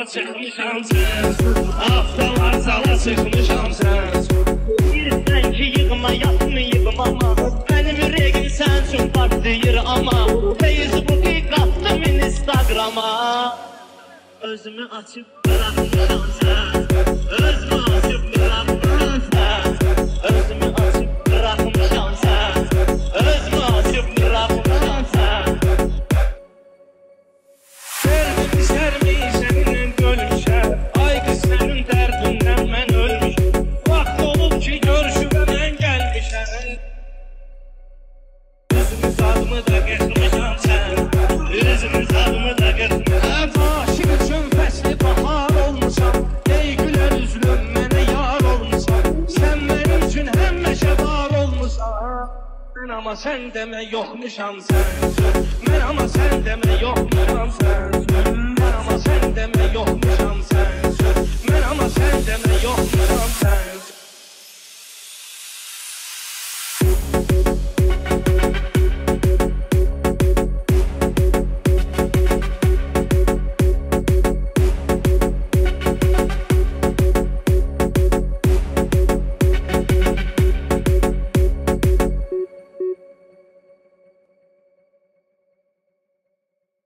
çıkmışam sen, haftalar sala çıkmışam sen. Bilirsən ki yığma yatmayıb ama, benim yüreğim sen üçün partlayır ama. Facebook'u qattım Instagram'a, özümü açıp bırakmışam sen, özümü açıp bırakmışam sen, özümü açıp bırakmışam sen, özümü açıp bırakmışam sen. Sermi seninle görüşe, ay kız senin derdinden ben ölmüşüm. Vaxt olub ki görüşüme ben gelmişem. Üzümün zadımı da getirmişəm sen, üzümün zadımı da getirmişəm. Aşık üçün fəsli bahar olmuşam, ey gülər üzlüm mənə yar olmuşam. Sen benim üçün həmişə var olmuşam. Ben ama sen deme yokmuşam sen, ben ama sen deme yokmuşam sen. Ben ama sen deme yokmuşam sen, ben ama sen deme yokmuşam.